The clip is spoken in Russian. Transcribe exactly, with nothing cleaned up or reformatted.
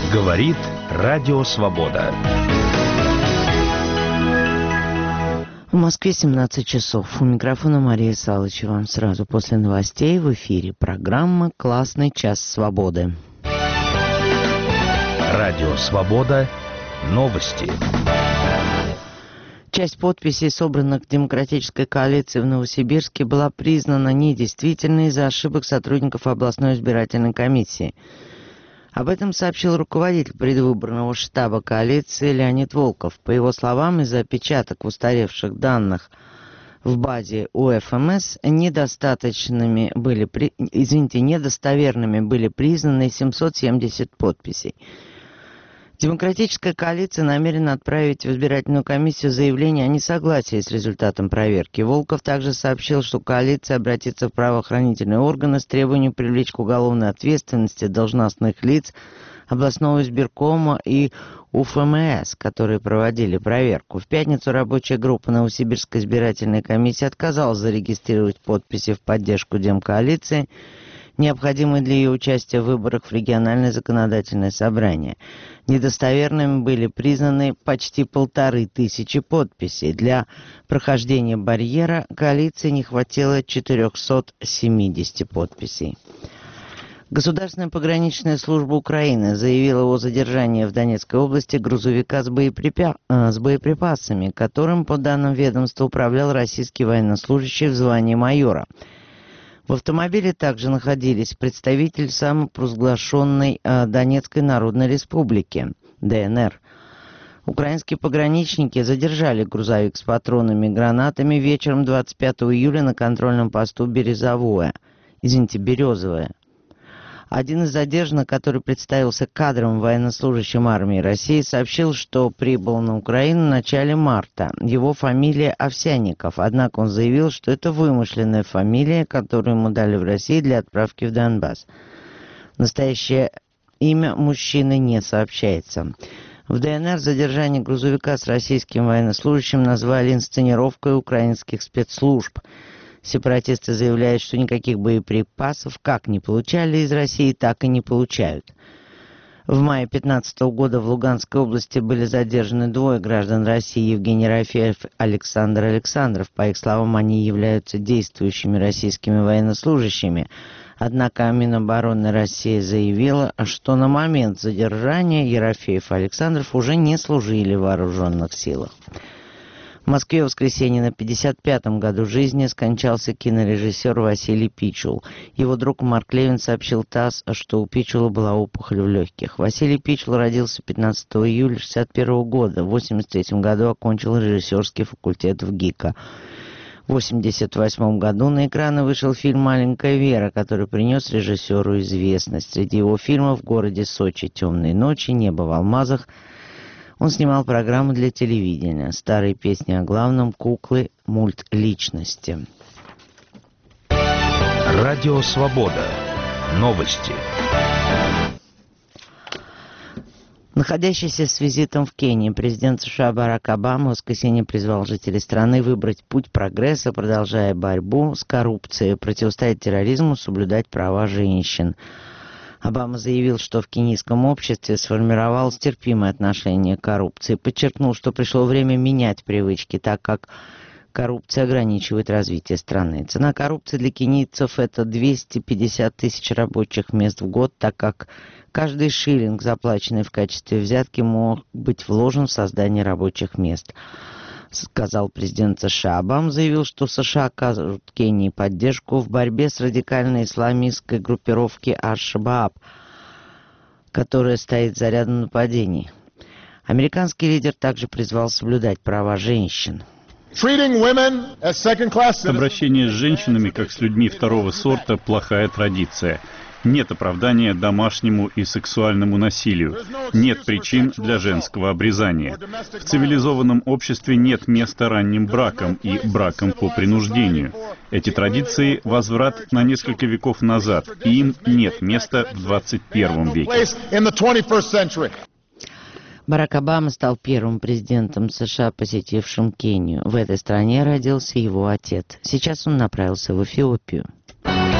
Говорит Радио Свобода. В Москве семнадцать часов. У микрофона Мария Салычева. Сразу после новостей в эфире программа «Классный час свободы». Радио Свобода. Новости. Часть подписей, собранных Демократической коалиции в Новосибирске, была признана недействительной из-за ошибок сотрудников областной избирательной комиссии. Об этом сообщил руководитель предвыборного штаба коалиции Леонид Волков. По его словам, из-за опечаток в устаревших данных в базе У Эф Эм Эс недостаточными были, при... извините, недостоверными были признаны семьсот семьдесят подписей. Демократическая коалиция намерена отправить в избирательную комиссию заявление о несогласии с результатом проверки. Волков также сообщил, что коалиция обратится в правоохранительные органы с требованием привлечь к уголовной ответственности должностных лиц областного избиркома и У Эф Эм Эс, которые проводили проверку. В пятницу рабочая группа Новосибирской избирательной комиссии отказалась зарегистрировать подписи в поддержку демкоалиции, необходимые для ее участия в выборах в региональное законодательное собрание. Недостоверными были признаны почти полторы тысячи подписей. Для прохождения барьера коалиции не хватило четырехсот семидесяти подписей. Государственная пограничная служба Украины заявила о задержании в Донецкой области грузовика с, боеприпа... с боеприпасами, которым, по данным ведомства, управлял российский военнослужащий в звании майора. В автомобиле также находились представитель самопровозглашенной э, Донецкой Народной Республики, Дэ Эн Эр. Украинские пограничники задержали грузовик с патронами и гранатами вечером двадцать пятого июля на контрольном посту Березовое, извините, Березовое. Один из задержанных, который представился кадровым военнослужащим армии России, сообщил, что прибыл на Украину в начале марта. Его фамилия Овсянников, однако он заявил, что это вымышленная фамилия, которую ему дали в России для отправки в Донбасс. Настоящее имя мужчины не сообщается. В Дэ Эн Эр задержание грузовика с российским военнослужащим назвали инсценировкой украинских спецслужб. Сепаратисты заявляют, что никаких боеприпасов как не получали из России, так и не получают. В мае две тысячи пятнадцатого года в Луганской области были задержаны двое граждан России: Евгений Рафеев и Александр Александров. По их словам, они являются действующими российскими военнослужащими. Однако Минобороны России заявила, что на момент задержания Ерофеев и Александров уже не служили в вооруженных силах. В Москве в воскресенье на пятьдесят пятом году жизни скончался кинорежиссер Василий Пичул. Его друг Марк Левин сообщил ТАСС, что у Пичула была опухоль в легких. Василий Пичул родился пятнадцатого июля шестьдесят первого года. В восемьдесят третьем году окончил режиссерский факультет в ГИКа. В восемьдесят восьмом году на экраны вышел фильм «Маленькая Вера», который принес режиссеру известность. Среди его фильмов «В городе Сочи», «Темные ночи», «Небо в алмазах». Он снимал программу для телевидения, старые песни о главном, куклы, мульт личности. Радио Свобода. Новости. Находящийся с визитом в Кении президент США Барак Обама в воскресенье призвал жителей страны выбрать путь прогресса, продолжая борьбу с коррупцией, противостоять терроризму, соблюдать права женщин. Обама заявил, что в кенийском обществе сформировалось терпимое отношение к коррупции, подчеркнул, что пришло время менять привычки, так как коррупция ограничивает развитие страны. Цена коррупции для кенийцев – это двести пятьдесят тысяч рабочих мест в год, так как каждый шиллинг, заплаченный в качестве взятки, мог быть вложен в создание рабочих мест, сказал президент США. Обама заявил, что США оказывают Кении поддержку в борьбе с радикальной исламистской группировкой Аш-Шабааб, которая стоит за рядом нападений. Американский лидер также призвал соблюдать права женщин. Обращение с женщинами, как с людьми второго сорта, плохая традиция. Нет оправдания домашнему и сексуальному насилию. Нет причин для женского обрезания. В цивилизованном обществе нет места ранним бракам и бракам по принуждению. Эти традиции – возврат на несколько веков назад, и им нет места в двадцать первом веке. Барак Обама стал первым президентом США, посетившим Кению. В этой стране родился его отец. Сейчас он направился в Эфиопию.